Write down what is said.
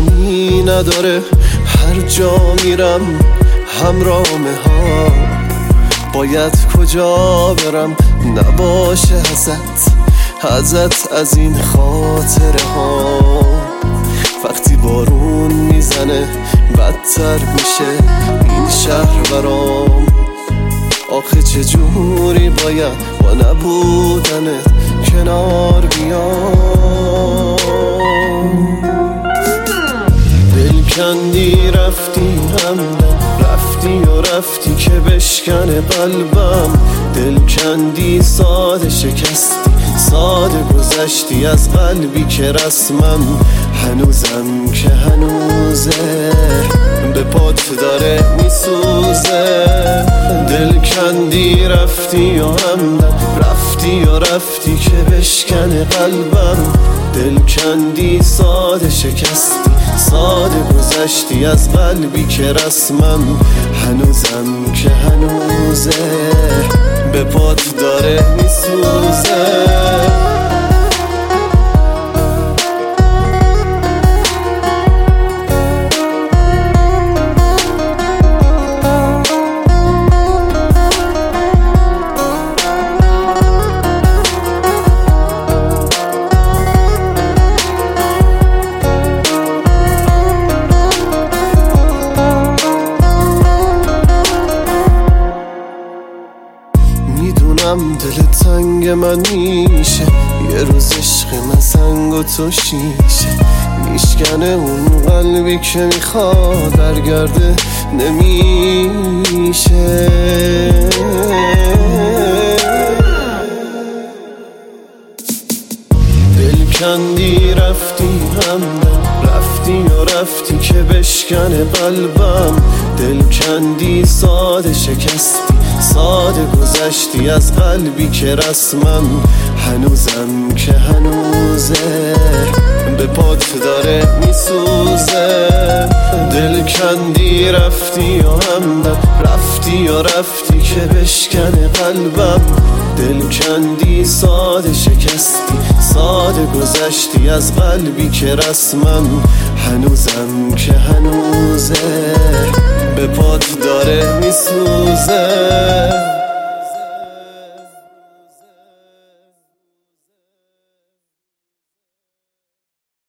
معنی نداره هر جا میرم همرامه ها. باید کجا برم نباشه ازت از این خاطره ها. وقتی بارون میزنه بدتر میشه این شهر برام. آخه چجوری باید با نبودنت کنار بیام. دل کندی رفتی رفتی که بشکنه قلبم. دل کندی ساده شکستی ساده گذشتی از قلبی که رسمم. هنوزم که هنوزه به پات داره میسوزه. دل کندی رفتی رفتی که بشکنه قلبم. دل کندی ساده شکستی ساده گذشتی از قلبی که رسمم. هنوزم که هنوزه به پات داره میسوزه. میدونم دل تنگ من میشه یه روز عشق من سنگ و تو شیشه. میشکنه اون قلبی که میخواد برگرده نمیشه. دل کندی رفتی که بشکنه قلبم. دل کندی ساده شکستی ساده گذشتی از قلبی که رسمم. هنوزم که هنوزه به پات داره میسوزه. دل کندی رفتی که بشکنه قلبم. دل کندی ساده شکستی ساده گذشتی از قلبی که رسمم. هنوزم که هنوزه به پات داره میسوزه.